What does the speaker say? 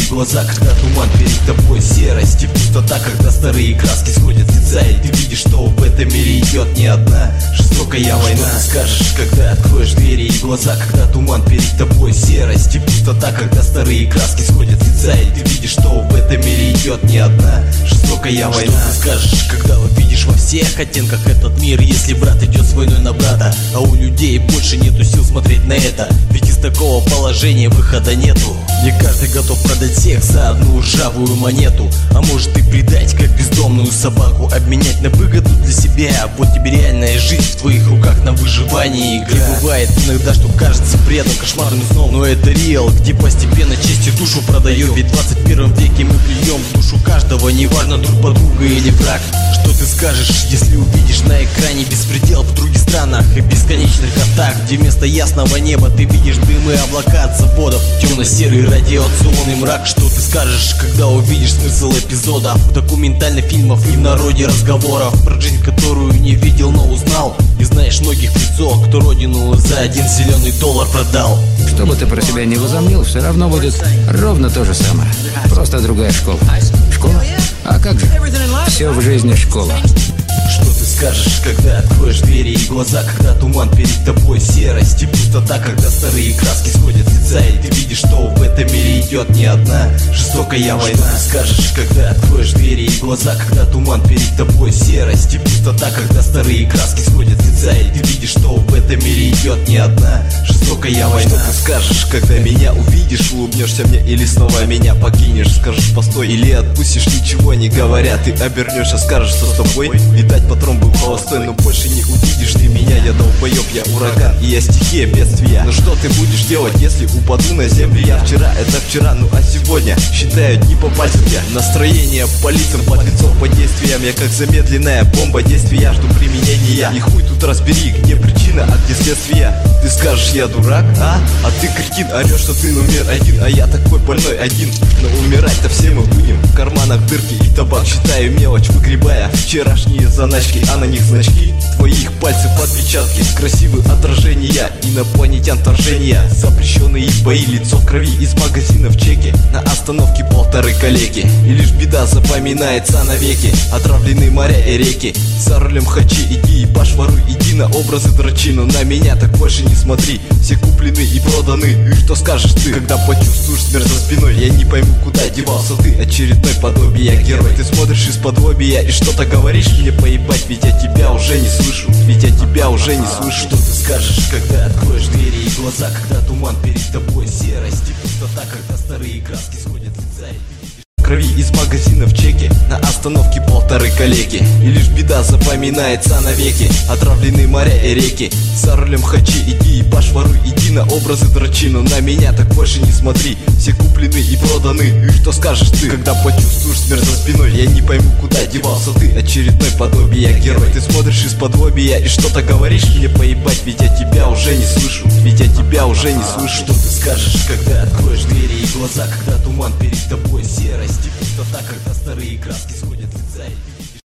глаза, когда туман перед тобой, серость и пустота, когда старые краски сходят с лица, и ты видишь, что в этом мире идет не одна жестокая война. Что ты скажешь, когда откроешь двери и глаза, когда туман перед тобой, серость и пустота, когда старые краски сходят с лица, и ты видишь, что в этом мире идет не одна жестокая война. Что ты скажешь, когда увидишь во всех оттенках этот мир, если брат идет с войной на брата, а у людей больше нету сил смотреть на это, ведь из такого положения выхода нету. Не каждый готов продать всех за одну ржавую монету, а может и предать, как бездомную собаку, обменять на выгоду для себя. Вот тебе реальная жизнь в твоих руках, на выживание игра. И бывает иногда, что кажется бредом, кошмарным сном, но это реал, где постепенно честь и душу продаем. Ведь в 21 веке мы плюем в душу каждого, неважно, друг подруга или враг. Что ты скажешь, если увидишь на экране беспредел в других странах и бесконечных атак, где вместо ясного неба ты видишь дымы, облака от заводов, темно-серый радиационный мрак? Что ты скажешь, когда увидишь смысл эпизодов документальных фильмов и в народе разговоров про жизнь, которую не видел, но узнал, и знаешь многих в лицо, кто родину за один зеленый доллар продал? Что бы ты про себя не возомнил, все равно будет ровно то же самое, просто другая школа. Школа? А как же? Все в жизни школа. Что ты скажешь, когда откроешь двери и глаза, когда туман перед тобой, серость и пустота, когда старые краски сходят с лица, и ты видишь, что в этом мире идет не одна жестокая война? Что ты скажешь, когда откроешь двери и глаза, когда туман перед тобой, серость и пустота, когда старые краски сходят с лица, и ты видишь, что в этом мире идет не одна жестокая война? Что ты скажешь, когда меня увидишь, улыбнешься мне или снова меня покинешь? Скажешь постой или отпустишь, ничего не говоря, ты обернешься, скажешь, что с тобой. Видать, патрон был холостой, но больше не увидишь ты меня. Я долбоеб, я ураган, и я стихия бедствия. Но что ты будешь делать, если упаду на землю я? Вчера это вчера, ну а сегодня считаю дни по пальцам я. Настроение по лицам, под лицом, по действиям. Я как замедленная бомба, действия жду применения. И хуй тут разбери, где причина, а где следствие. Ты скажешь, я дурак, а ты кретин, орешь, что ты номер один, а я такой больной один. Но умирать-то все мы будем, в карманах дырки и табак. Считаю мелочь, выгребая вчерашние заначки, а на них значки твоих пальцев отпечатки, красивые отражения инопланетян вторжения, запрещенные бои, лицо в крови, из магазинов чеки, на остановке 1,5 коллеги. И лишь беда запоминается навеки, отравлены моря и реки. За рулем хачи, иди, ебашь, воруй, иди на образы дрочи, но на меня так больше не смотри, все куплены и проданы. И что скажешь ты, когда почувствуешь смерть за спиной? Я не пойму, куда девался ты, очередной подобие, я герой. Ты смотришь из-под лобья и что-то говоришь мне, поебать, ведь я тебя уже не слышу, ведь я тебя уже не слышу. Что ты скажешь, когда откроешь двери и глаза, когда туман перед тобой, серость и пустота, когда старые краски сходят с лица, крови из магазинов чеки, на остановке 1,5 коллеги. И лишь беда запоминается навеки, отравлены моря и реки. За рулем хачи, иди, ебашь, воруй, иди на образы дрочи, но на меня так больше не смотри, все куплены и проданы. И что скажешь ты, когда почувствуешь смерть за спиной? Я не пойму, куда девался ты, очередной подобие, я герой. Ты смотришь из-под лобья и что-то говоришь мне, поебать, ведь я тебя уже не слышу, ведь я тебя уже не слышу. Что ты скажешь, когда откроешь двери и глаза, когда туман перед тобой, серость и пустота, когда старые краски сходят с лица.